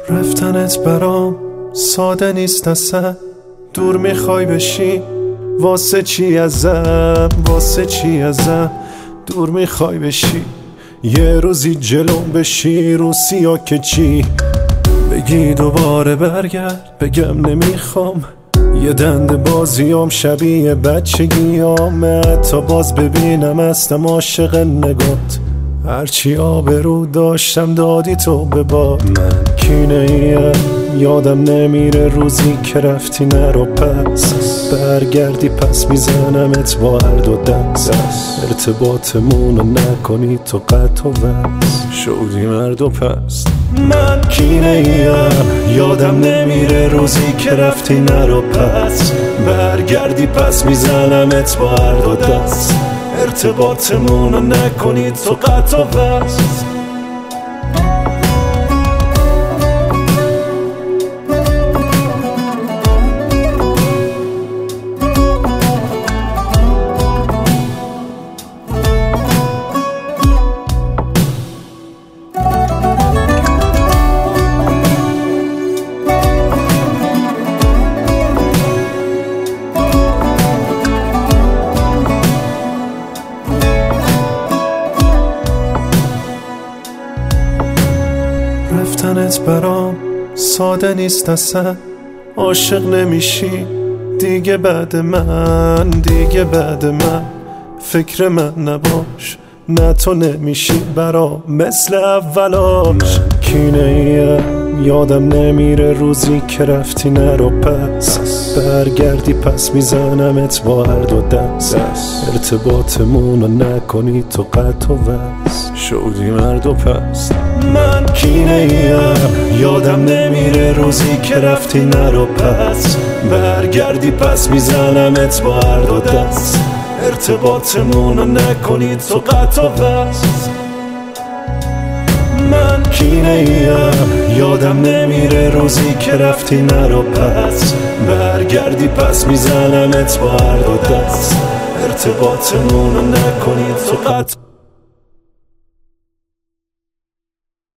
رفتنت برام ساده نیست اصلا، دور میخوای بشی واسه چی ازم، واسه چی ازم دور میخوای بشی. یه روزی جلوم بشی رو سیا که چی بگی دوباره برگرد، بگم نمیخوام. یه دنده بازیام شبیه بچگیام، تا باز ببینم هستم عاشق نگات. هرچی آبرو داشتم دادی تو به باد. من کینه ایم یادم نمیره روزی که رفتی نرو پس، برگردی پس میزنمت با هر دو دست. ارتباطمونو نکنی تو قطع و وصل، شدی مرد و پس. من کینه ایم یادم نمیره روزی که رفتی نرو پس، برگردی پس میزنمت با هر دو دست. ارتباطمونو نکنی تو قطع و وصل. رفتنت برام ساده نیست اصلا، عاشق نمیشی دیگه بعد من، دیگه بعد من. فکر من نباش، نه تو نمیشی برام مثل اولاش. کینه ایم یادم نمیره روزی که رفتی نرو پس، برگردی پس میزنمت با هر دو دست. ارتباطمونو نکنی تو قطع و وصل، شدی مرد و پس. من کینه ایم یادم نمیره روزی که رفتی نرو پس، برگردی پس میزنمت با هر دو دست. ارتباطمونو نکنی تو قطع و وصل. من کینه ایم یادم نمیره روزی که رفتی نرو پس، برگردی پس میزنمت با هر دو دست. ارتباطمونو نکنی تو قطع